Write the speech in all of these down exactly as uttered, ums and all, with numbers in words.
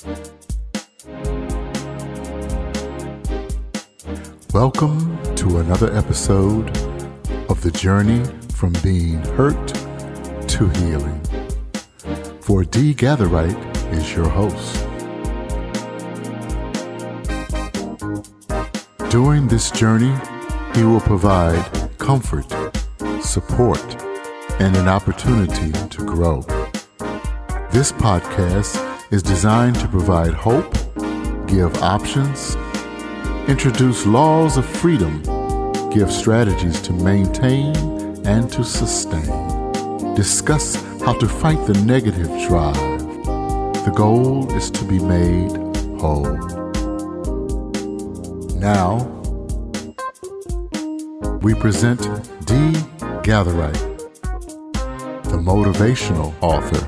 Welcome to another episode of the journey from being hurt to healing. For D. Gatherite is your host. During this journey, he will provide comfort, support, and an opportunity to grow. This podcast is designed to provide hope, give options, introduce laws of freedom, give strategies to maintain and to sustain, discuss how to fight the negative drive. The goal is to be made whole. Now, we present D. Gatherite, the motivational author.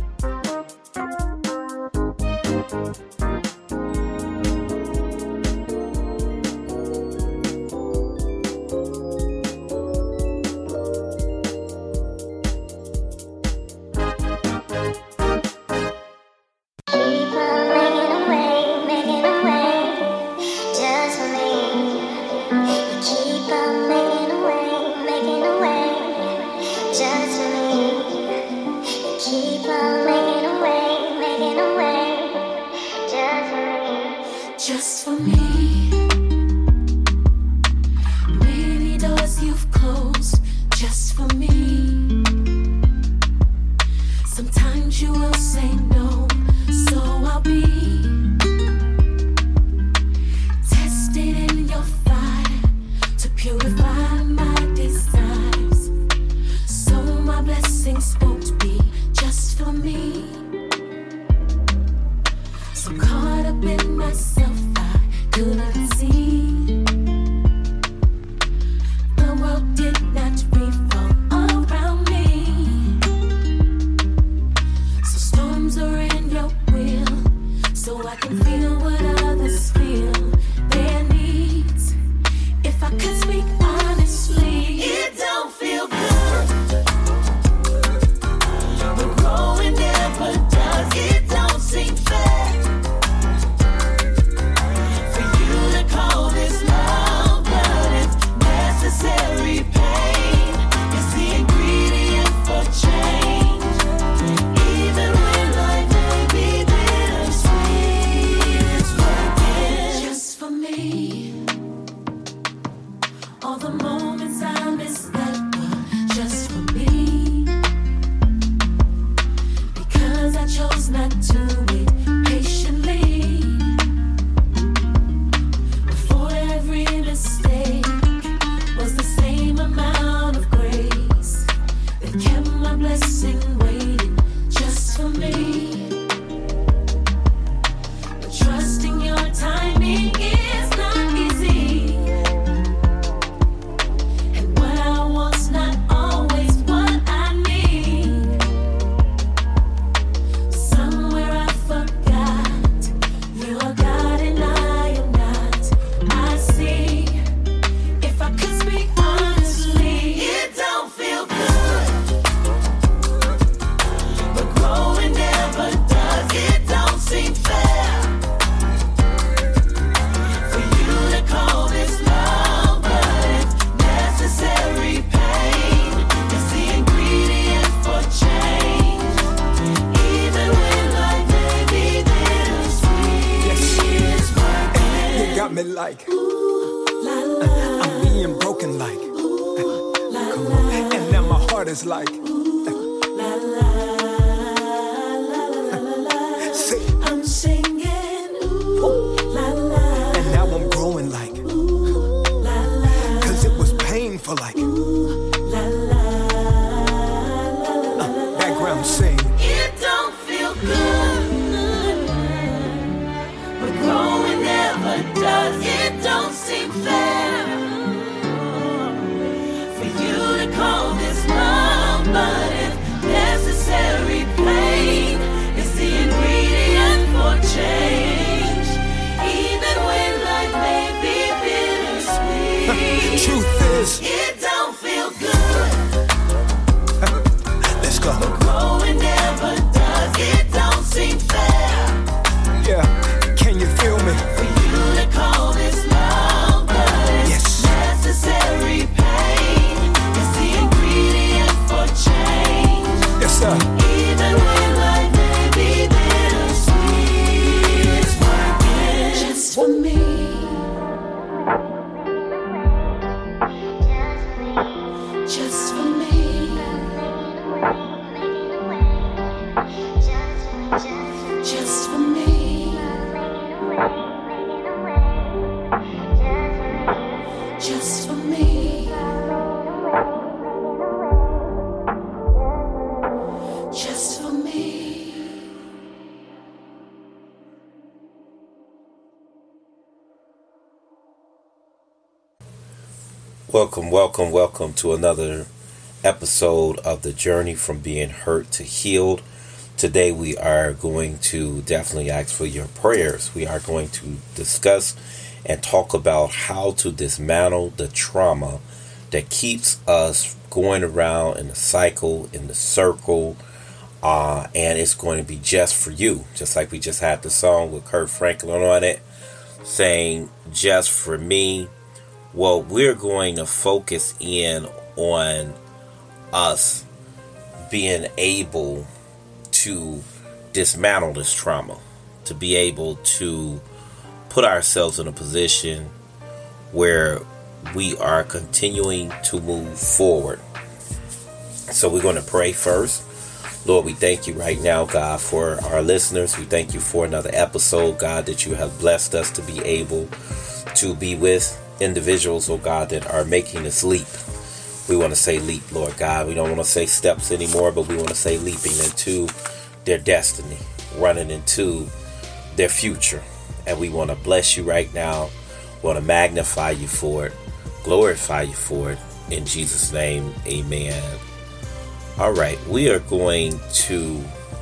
Like I'm being broken like come on. And now my heart is like say, I'm singing and now I'm growing like cause it was painful like uh, background sing. It don't feel good, but growing never does. It don't seem fair for you to call this love, but just for me, just for me, just for me. Welcome, welcome, welcome to another episode of the Journey from Being Hurt to Healed. Today we are going to definitely ask for your prayers. We are going to discuss and talk about how to dismantle the trauma that keeps us going around in the cycle, in the circle, uh, and it's going to be just for you. Just like we just had the song with Kirk Franklin on it, saying just for me. Well, we're going to focus in on us being able to dismantle this trauma, to be able to put ourselves in a position where we are continuing to move forward. So we're going to pray first. Lord, we thank you right now, God, for our listeners. We thank you for another episode, God, that you have blessed us to be able to be with individuals, oh God, that are making this leap. We want to say leap, Lord God. We don't want to say steps anymore, but we want to say leaping into their destiny, running into their future. And we want to bless you right now. We want to magnify you for it, glorify you for it. In Jesus' name, amen. All right, we are going to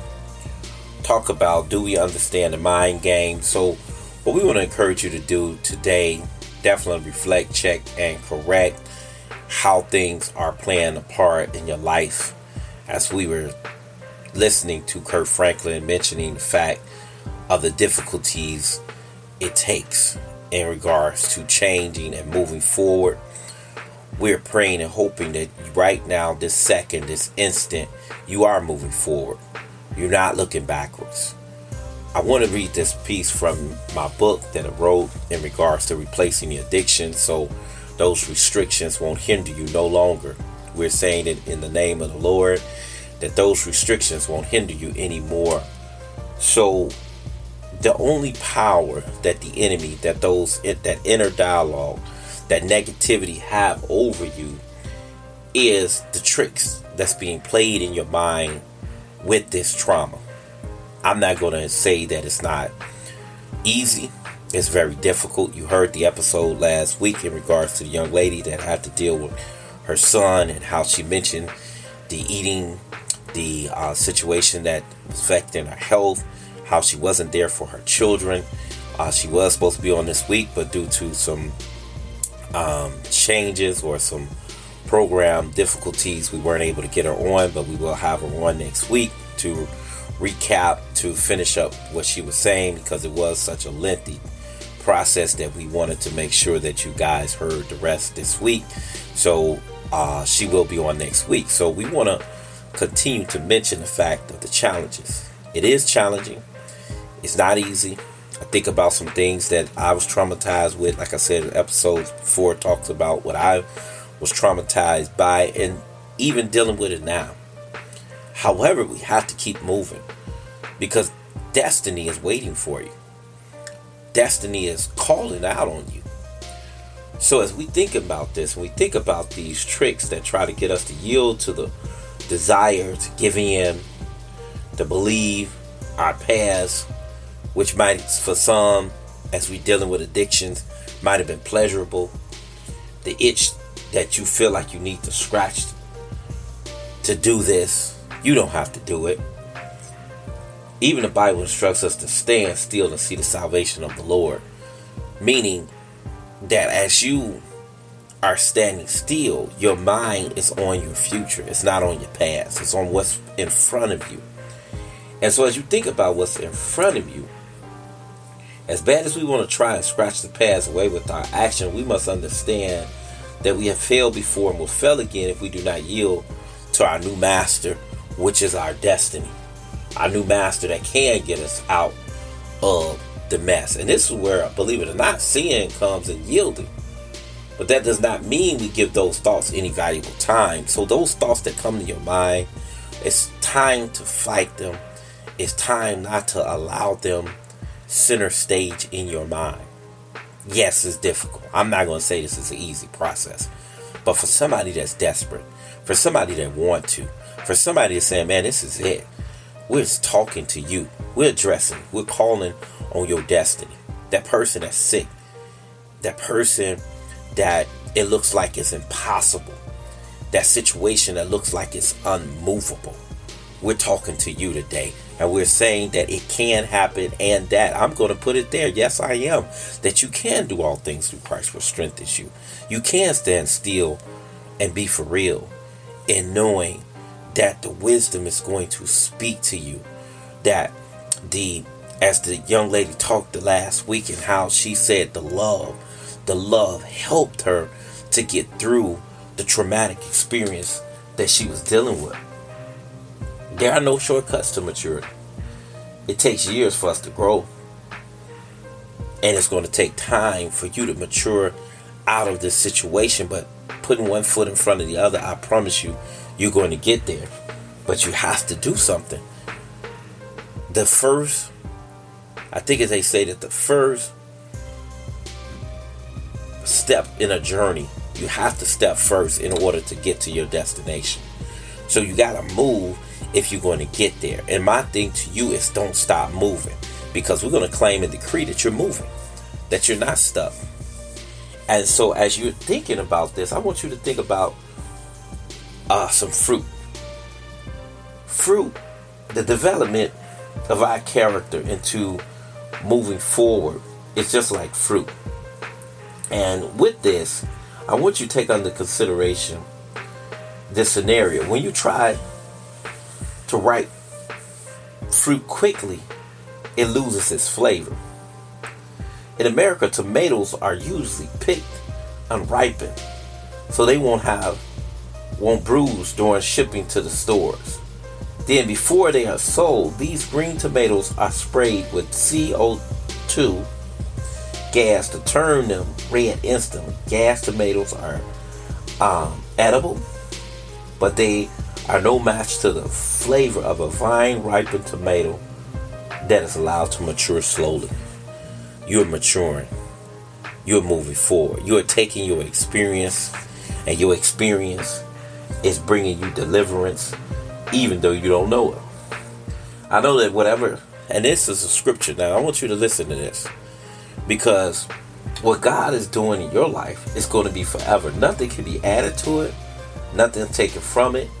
talk about, do we understand the mind game? So what we want to encourage you to do today, definitely reflect, check, and correct how things are playing a part in your life. As we were listening to Kirk Franklin mentioning the fact of the difficulties it takes in regards to changing and moving forward, we're praying and hoping that right now, this second, this instant, you are moving forward. You're not looking backwards. I want to read this piece from my book that I wrote in regards to replacing the addiction, so those restrictions won't hinder you no longer. We're saying it in the name of the Lord, that those restrictions won't hinder you anymore. So the only power that the enemy, that those that inner dialogue, that negativity have over you is the tricks that's being played in your mind with this trauma. I'm not going to say that it's not easy. It's very difficult. You heard the episode last week in regards to the young lady that had to deal with her son and how she mentioned the eating, the uh, situation that was affecting her health, how she wasn't there for her children. Uh, she was supposed to be on this week, but due to some um, changes or some program difficulties, we weren't able to get her on, but we will have her on next week to recap, to finish up what she was saying, because it was such a lengthy process that we wanted to make sure that you guys heard the rest this week. So uh, she will be on next week. So we want to continue to mention the fact of the challenges. It is challenging. It's not easy. I think about some things that I was traumatized with. Like I said, episodes before talks about what I was traumatized by, and even dealing with it now. However, we have to keep moving, because destiny is waiting for you. Destiny is calling out on you. So as we think about this, and we think about these tricks that try to get us to yield to the desire to give in, to believe our past, which might, for some, as we dealing with addictions, might have been pleasurable. The itch that you feel like you need to scratch to do this, you don't have to do it. Even the Bible instructs us to stand still and see the salvation of the Lord. Meaning that as you are standing still, your mind is on your future. It's not on your past. It's on what's in front of you. And so as you think about what's in front of you, as bad as we want to try and scratch the past away with our action, we must understand that we have failed before and will fail again if we do not yield to our new master, which is our destiny. Our new master that can get us out of the mess. And this is where, believe it or not, sin comes in yielding. But that does not mean we give those thoughts any valuable time. So those thoughts that come to your mind, it's time to fight them it's time not to allow them center stage in your mind. Yes, it's difficult. I'm not going to say this is an easy process. But for somebody that's desperate, for somebody that want to, for somebody that's saying, man, this is it. We're just talking to you. We're addressing. We're calling on your destiny. That person that's sick. That person that it looks like it's impossible. That situation that looks like it's unmovable. We're talking to you today. And we're saying that it can happen, and that I'm going to put it there. Yes, I am. That you can do all things through Christ, which strengthens you. You can stand still and be for real in knowing that the wisdom is going to speak to you. That the, as the young lady talked the last week, and how she said the love, the love helped her to get through the traumatic experience that she was dealing with. There are no shortcuts to maturity. It takes years for us to grow. And it's going to take time for you to mature out of this situation. But putting one foot in front of the other, I promise you, you're going to get there. But you have to do something. The first, I think as they say that the first step in a journey, you have to step first in order to get to your destination. So you got to move if you're going to get there. And my thing to you is don't stop moving, because we're going to claim and decree that you're moving, that you're not stuck. And so as you're thinking about this, I want you to think about uh, some fruit. Fruit, the development of our character into moving forward, is just like fruit. And with this, I want you to take under consideration this scenario. When you try to ripe fruit quickly, it loses its flavor. In America, tomatoes are usually picked unripened, so they won't have, won't bruise during shipping to the stores. Then before they are sold, these green tomatoes are sprayed with C O two gas to turn them red instantly. Gas tomatoes are um, edible, but they are no match to the flavor of a vine-ripened tomato that is allowed to mature slowly. You're maturing. You're moving forward. You're taking your experience, and your experience is bringing you deliverance, even though you don't know it. I know that whatever, and this is a scripture now, I want you to listen to this, because what God is doing in your life is going to be forever. Nothing can be added to it, nothing taken from it.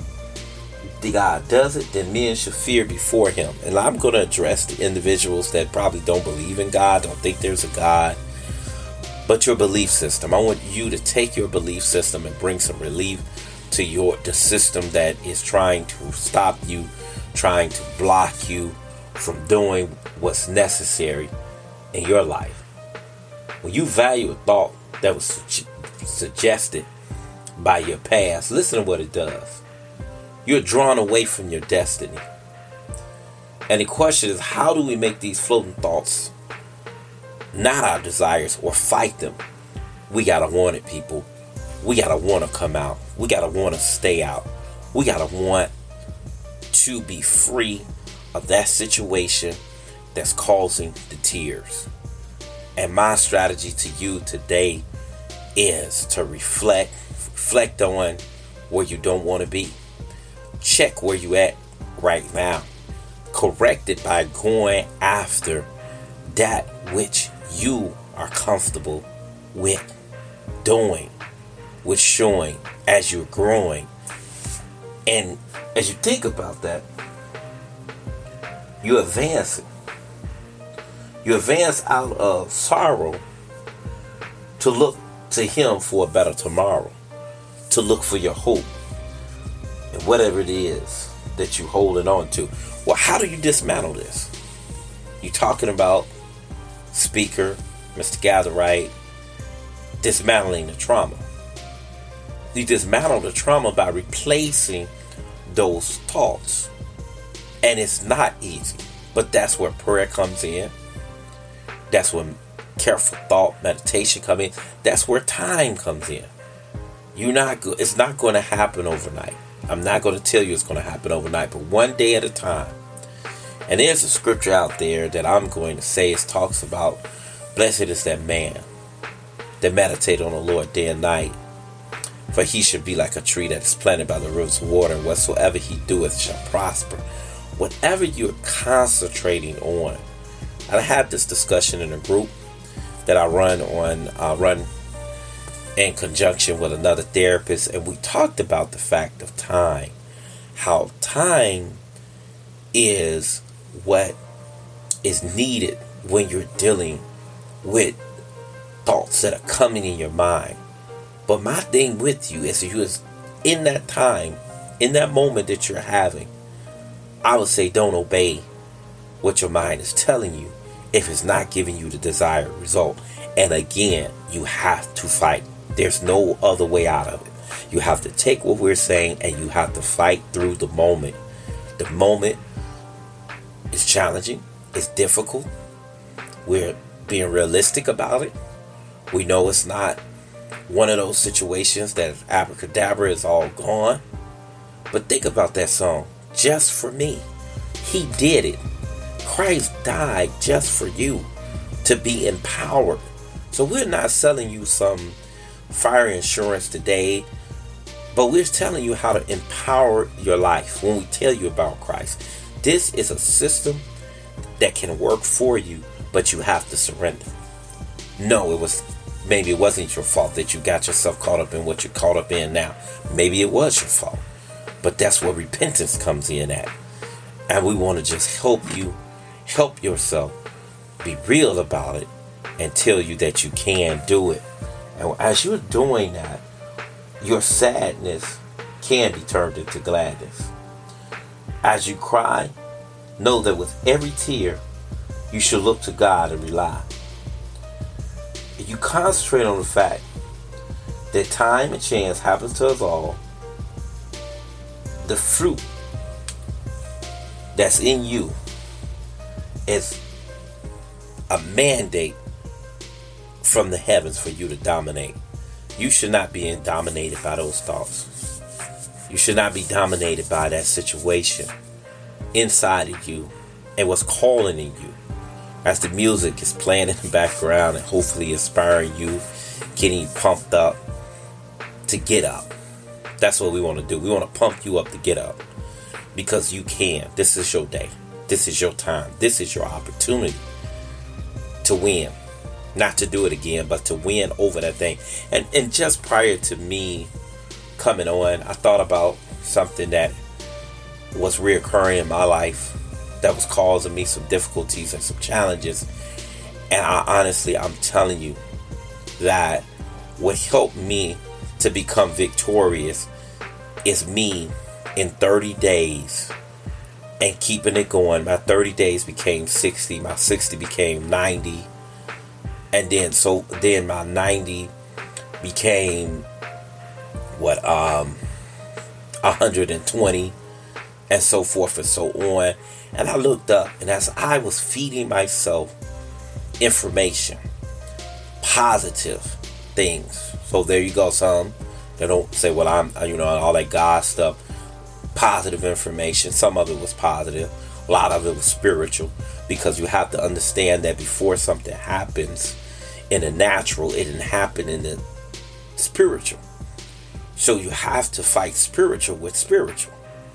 The God does it, then men should fear before him. And I'm going to address the individuals that probably don't believe in God, don't think there's a God, but your belief system. I want you to take your belief system and bring some relief to your the system that is trying to stop you, trying to block you from doing what's necessary in your life. When you value a thought that was su- suggested by your past, listen to what it does. You're drawn away from your destiny. And the question is, how do we make these floating thoughts not our desires or fight them? We gotta want it, people. We gotta want to come out. We gotta want to stay out. We gotta want to be free of that situation that's causing the tears. And my strategy to you today is to reflect, reflect on where you don't want to be. Check where you at right now. Correct it by going after that which you are comfortable with doing, with showing as you're growing. And as you think about that, you're advancing. You advance out of sorrow to look to him for a better tomorrow, to look for your hope and whatever it is that you're holding on to. Well, how do you dismantle this? You're talking about speaker, Mister Gatherite, dismantling the trauma. You dismantle the trauma by replacing those thoughts. And it's not easy, but that's where prayer comes in. That's when careful thought, meditation come in. That's where time comes in. You're not go- it's not going to happen overnight. I'm not going to tell you it's going to happen overnight, but one day at a time, And there's a scripture out there that I'm going to say. It talks about, blessed is that man that meditate on the Lord day and night. For he should be like a tree that is planted by the rivers of water, and whatsoever he doeth shall prosper. Whatever you're concentrating on. I had this discussion in a group that I run on, uh, run in conjunction with another therapist, and we talked about the fact of time. How time is what is needed when you're dealing with thoughts that are coming in your mind. But my thing with you is you is in that time, in that moment that you're having, I would say don't obey what your mind is telling you if it's not giving you the desired result. And again, you have to fight. There's no other way out of it. You have to take what we're saying and you have to fight through the moment. The moment is challenging. It's difficult. We're being realistic about it. We know it's not one of those situations that abracadabra is all gone. But think about that song, Just For Me. He did it. Christ died just for you to be empowered. So we're not selling you some fire insurance today, but we're telling you how to empower your life when we tell you about Christ. This is a system that can work for you, but you have to surrender. No, it was maybe it wasn't your fault that you got yourself caught up in what you're caught up in now. Maybe it was your fault, but that's where repentance comes in at. And we want to just help you, help yourself, be real about it, and tell you that you can do it. And as you're doing that, your sadness can be turned into gladness. As you cry, know that with every tear, you should look to God and rely. If you concentrate on the fact that time and chance happens to us all, the fruit that's in you is a mandate from the heavens for you to dominate. You should not be dominated by those thoughts. You should not be dominated by that situation inside of you and what's calling in you. As the music is playing in the background and hopefully inspiring you, getting you pumped up to get up. That's what we want to do. We want to pump you up to get up. Because you can. This is your day. This is your time. This is your opportunity to win. Not to do it again, but to win over that thing. And and just prior to me coming on, I thought about something that was reoccurring in my life that was causing me some difficulties and some challenges. And I honestly, I'm telling you that what helped me to become victorious is me in thirty days and keeping it going. My thirty days became sixty. My sixty became ninety. And then so then my ninety became what um one hundred twenty, and so forth and so on. And I looked up, and as I was feeding myself information, positive things. So there you go, some that don't say, well, I'm, you know, all that God stuff. Positive information. Some of it was positive. A lot of it was spiritual, because you have to understand that before something happens in the natural, it didn't happen in the spiritual. So you have to fight spiritual with spiritual.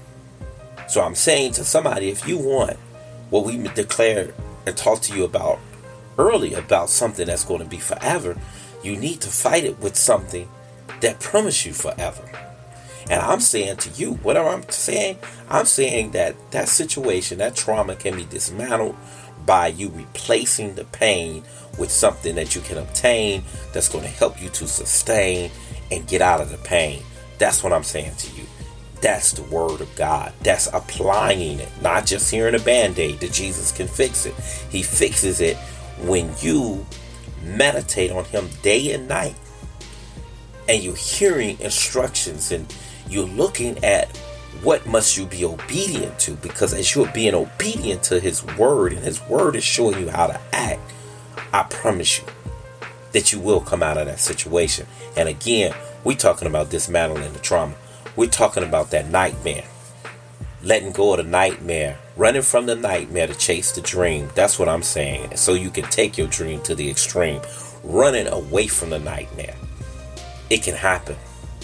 So I'm saying to somebody, if you want what we declared and talked to you about earlier, about something that's going to be forever, you need to fight it with something that promises you forever. And I'm saying to you, whatever I'm saying, I'm saying that that situation, that trauma can be dismantled by you replacing the pain with something that you can obtain that's going to help you to sustain and get out of the pain. That's what I'm saying to you. That's the word of God. That's applying it, not just hearing a band-aid that Jesus can fix it. He fixes it when you meditate on him day and night, and you're hearing instructions, and you're looking at what must you be obedient to, because as you're being obedient to his word, and his word is showing you how to act, I promise you that you will come out of that situation. And again, we're talking about dismantling the trauma. We're talking about that nightmare letting go of the nightmare, running from the nightmare to chase the dream. That's what I'm saying. So you can take your dream to the extreme, running away from the nightmare. It can happen.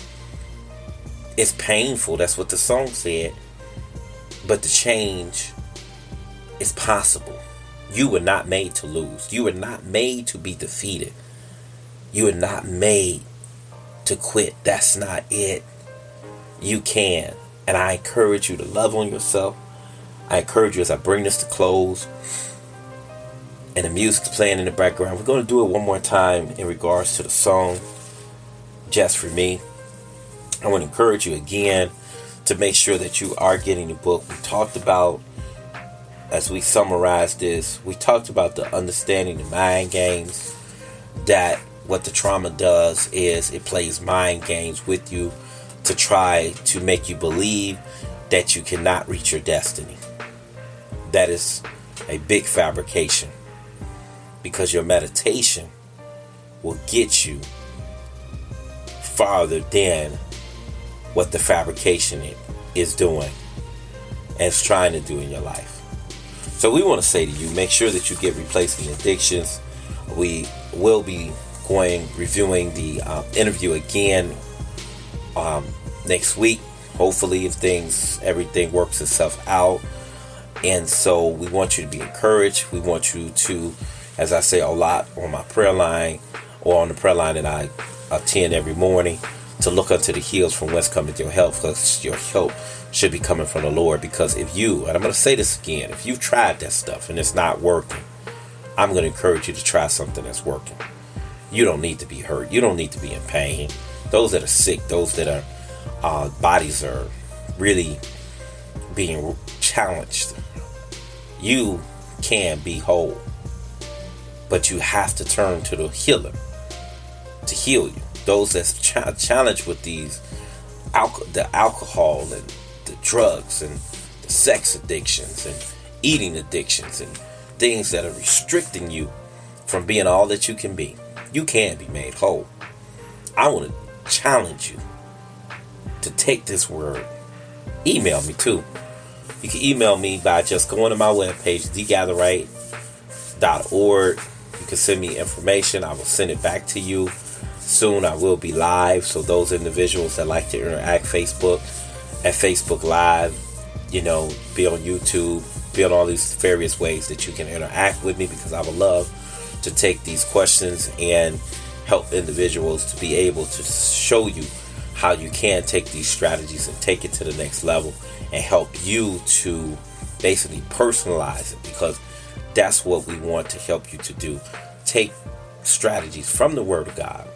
It's painful. That's what the song said. But the change is possible. You were not made to lose. You were not made to be defeated. You were not made to quit. That's not it. You can. And I encourage you to love on yourself. I encourage you as I bring this to close. And the music's playing in the background. We're going to do it one more time in regards to the song, Just For Me. I want to encourage you again to make sure that you are getting the book. We talked about, as we summarize this, we talked about the understanding the mind games. That what the trauma does is it plays mind games with you to try to make you believe that you cannot reach your destiny. That is a big fabrication, because your meditation will get you farther than what the fabrication is doing and is trying to do in your life. So we want to say to you, make sure that you get Replacing Addictions. We will be going reviewing the um, interview again um, next week. Hopefully, if things, everything works itself out. And so we want you to be encouraged. We want you to, as I say a lot on my prayer line, or on the prayer line that I attend every morning, to look unto the hills from whence cometh your help, because your help should be coming from the Lord. Because if you, and I'm going to say this again, if you've tried that stuff and it's not working, I'm going to encourage you to try something that's working. You don't need to be hurt. You don't need to be in pain. Those that are sick, those that are uh, bodies are really being challenged, you can be whole. But you have to turn to the healer to heal you. Those that's ch- challenged with these, alco- the alcohol and the drugs and the sex addictions and eating addictions and things that are restricting you from being all that you can be. You can be made whole. I want to challenge you to take this word. Email me too. You can email me by just going to my webpage, the gather right dot org. You can send me information. I will send it back to you. Soon I will be live. So those individuals that like to interact, Facebook at Facebook Live, you know, be on YouTube, be on all these various ways that you can interact with me, because I would love to take these questions and help individuals to be able to show you how you can take these strategies and take it to the next level and help you to basically personalize it, because that's what we want to help you to do. Take strategies from the Word of God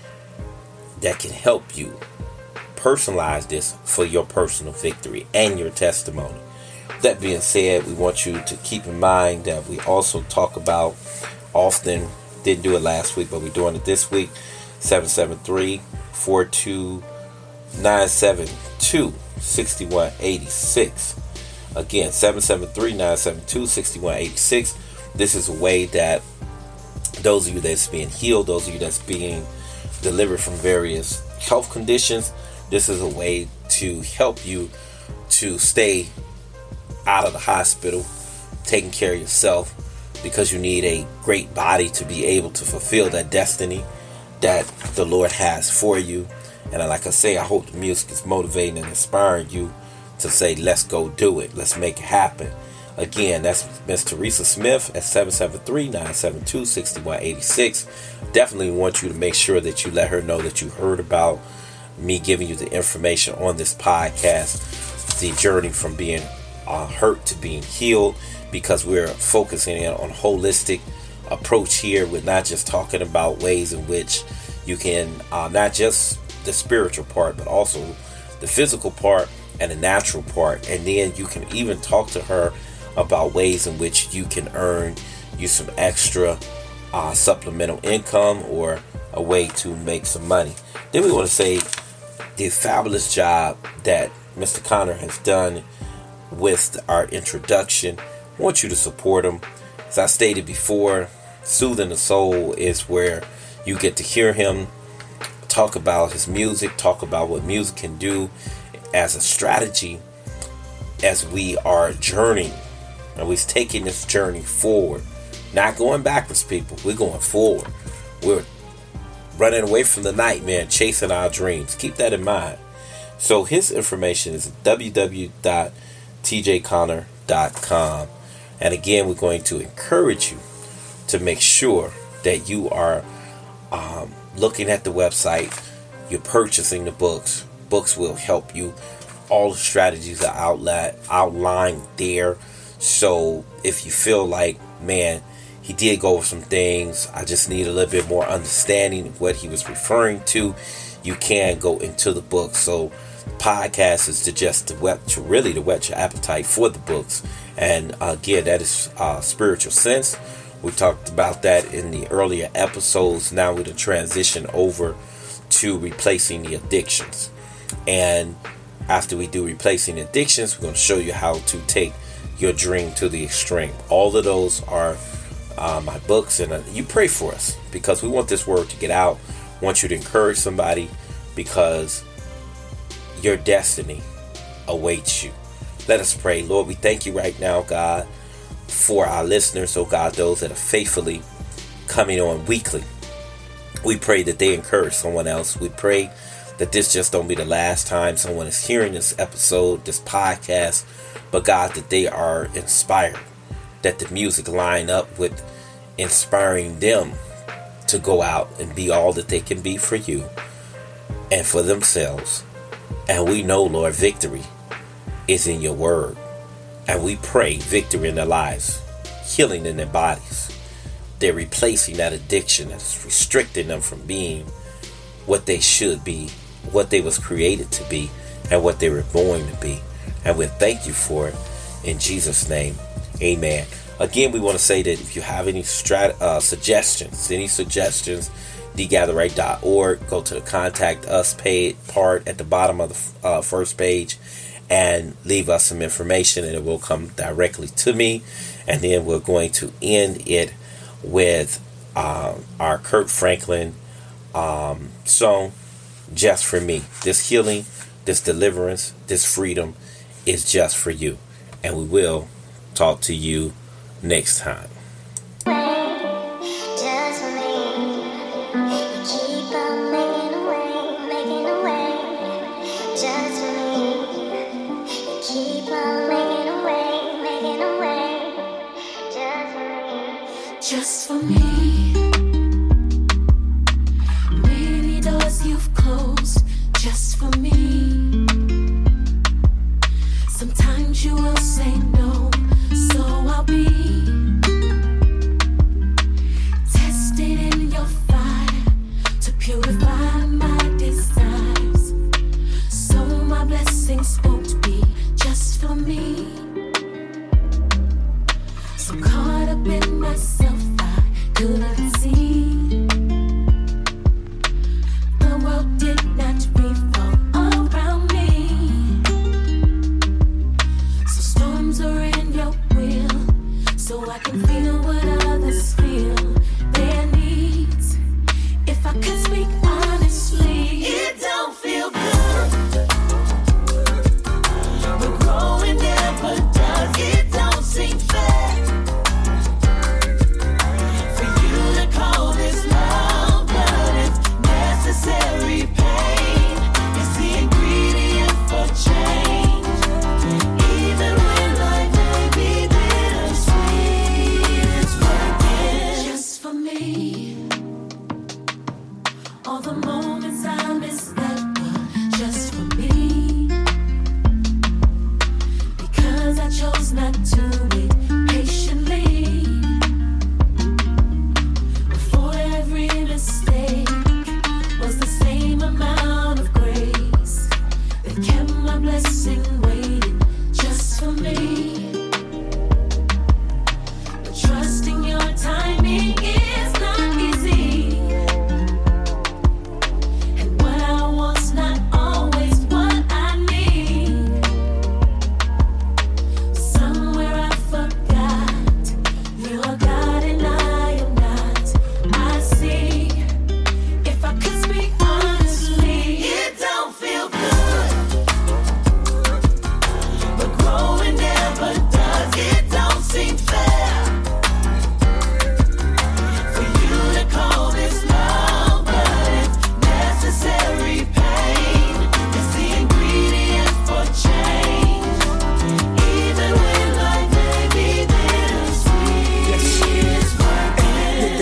that can help you personalize this for your personal victory and your testimony. That being said, we want you to keep in mind that we also talk about often, didn't do it last week, but we're doing it this week, seven seven three, four two nine seven two, six one eight six. Again, seven seven three, nine seven two, six one eight six. This is a way that those of you that's being healed, those of you that's being delivered from various health conditions, this is a way to help you to stay out of the hospital, taking care of yourself, because you need a great body to be able to fulfill that destiny that the Lord has for you. And like I say, I hope the music is motivating and inspiring you to say, let's go do it. Let's make it happen. Again, that's Miss Teresa Smith at seven seven three, nine seven two, six one eight six. Definitely want you to make sure that you let her know that you heard about me giving you the information on this podcast, the journey from being uh, hurt to being healed, because we're focusing in on holistic approach here. We're not just talking about ways in which you can, uh, not just the spiritual part, but also the physical part and the natural part. And then you can even talk to her about ways in which you can earn you some extra uh, supplemental income or a way to make some money. Then we want to say the fabulous job that Mister Connor has done with our introduction. I want you to support him. As I stated before, Soothing the Soul is where you get to hear him talk about his music, talk about what music can do as a strategy as we are journeying, and we're taking this journey forward. Not going backwards, people. We're going forward. We're running away from the nightmare and chasing our dreams. Keep that in mind. So his information is w w w dot t j conner dot com. And again, we're going to encourage you to make sure that you are um, looking at the website. You're purchasing the books. Books will help you. All the strategies are outlet, outlined there. So if you feel like, man, he did go over some things, I just need a little bit more understanding of what he was referring to, you can go into the book. So the podcast is to just to whet, to really to whet your appetite for the books. And uh, again, that is uh, Spiritual Sense. We talked about that in the earlier episodes. Now we're to transition over to replacing the addictions. And after we do replacing addictions, we're going to show you how to take your dream to the extreme. All of those are uh, my books, and uh, you pray for us because we want this word to get out. I want you to encourage somebody because your destiny awaits you. Let us pray. Lord, we thank you right now, God, for our listeners, oh God, those that are faithfully coming on weekly. We pray that they encourage someone else. We pray that this just don't be the last time someone is hearing this episode, this podcast, but God, that they are inspired, that the music line up with inspiring them to go out and be all that they can be for you and for themselves. And we know, Lord, victory is in your word. And we pray victory in their lives, healing in their bodies. They're replacing that addiction that's restricting them from being what they should be, what they was created to be, and what they were born to be. And we thank you for it in Jesus' name. Amen. Again, we want to say that if you have any strat- uh, suggestions, any suggestions, the gatherite dot org, go to the contact us page part at the bottom of the uh, first page and leave us some information, and it will come directly to me. And then we're going to end it with um, our Kirk Franklin um, song, Just For Me. This healing, this deliverance, this freedom is just for you. And we will talk to you next time. Just for me. Many doors you've closed just for me. Sometimes you will say no, so I'll be tested in your fire to purify my desires. So my blessings won't be just for me. So caught up in myself, I couldn't see. The world did not revolve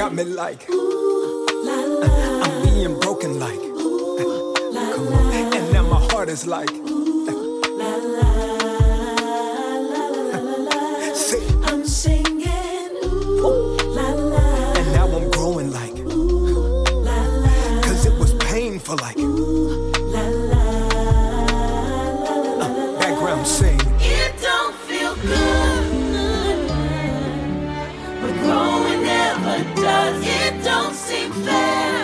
got me like I'm being broken like. Come on. And now my heart is like say, I'm singing, ooh, la la. and now I'm growing like, cause it was painful like. Uh, background sing. It don't feel good, but growing never does. It don't seem fair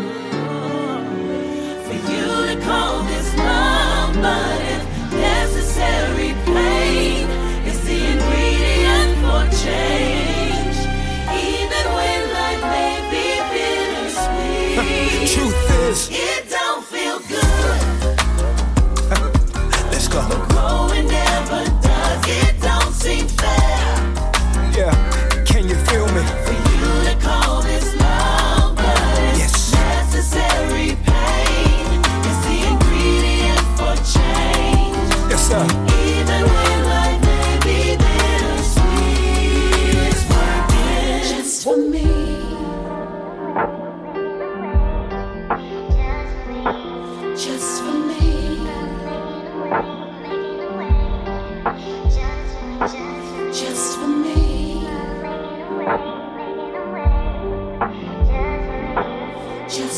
for you to call this love, but if necessary, pain is the ingredient for change. Even when life may be bittersweet, Truth is, it don't feel good. let's go. Growing never does. It don't seem fair Yeah, can you feel me? for you to call this love, but it's Yes. necessary. Pain is the ingredient for change. Yes, sir. Even when life may be bittersweet, it's working just for me. Just for me. Just for me. Just